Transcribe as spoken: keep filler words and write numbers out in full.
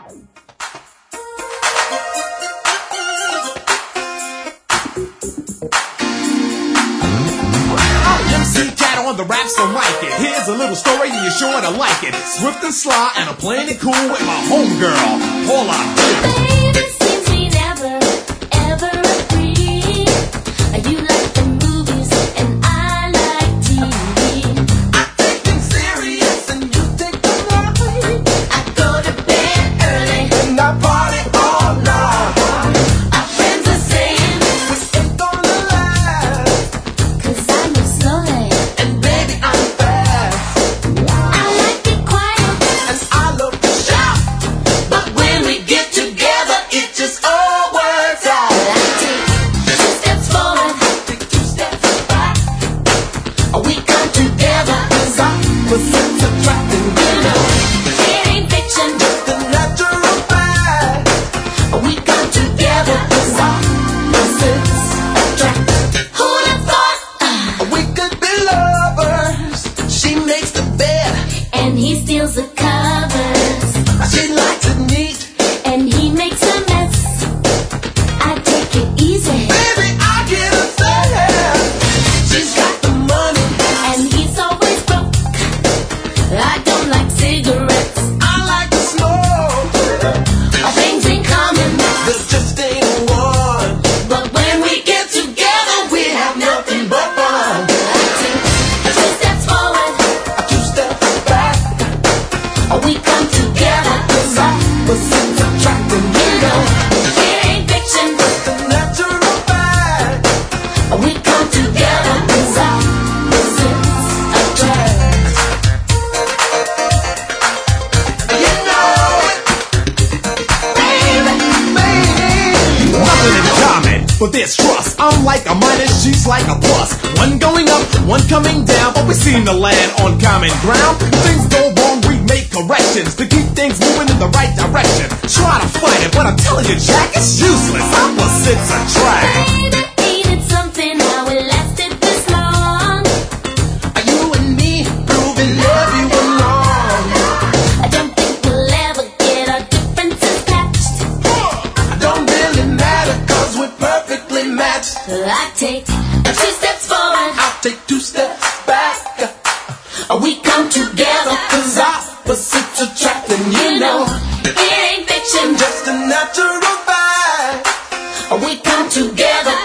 M C Cat on the raps don't like it. Here's a little story and you're sure to like it. Swift and sly and I'm playing it cool with my homegirl, Paula. Baby, seems we never, ever agree. You like the movies and I like T V. I take things serious and you take them light. I go to bed early And I party all night. Our friends are saying, We ain't gonna last. cause I move slowly And baby, I'm fast. I like it quiet, And I love to shout. but when we get together It just all works out. I take two steps forward, Take two steps back. we come together. Cause opposites attract and you know It ain't fiction, the natural fact. we come together. Cause opposites attract. Who'd have thought? We could be lovers. She makes the bed. And he steals the covers, She likes it neat. and he makes a mess. I take it easy, Baby, I get upset. She's got the money. and he's always broke. I don't like cigarettes, I like to smoke. our things in common. There just ain't one. But when we get together, we have nothing but fun. I take two steps forward, Two steps back. we come together. Cause opposites attract and you know It ain't fiction, the natural fact. we come together. Cause opposites attract. You know it. Baby, baby. Nothing in common, but there's trust. I'm like a minus, she's like a plus. One going up, one coming down, but we seem to land on common ground. When things go wrong, we make corrections to keep things moving in the right direction. Try to fight it, but I'm telling you, Jack, it's useless. Opposites attract. Baby, ain't it something how it lasted this long? You and me proving everyone wrong. I don't think we'll ever get our differences patched. Don't really matter, cause we're perfectly matched. I take two steps forward, I'll take two steps back. we come together. Cause opposites attract and you know It ain't fiction, just a natural fact. we come together.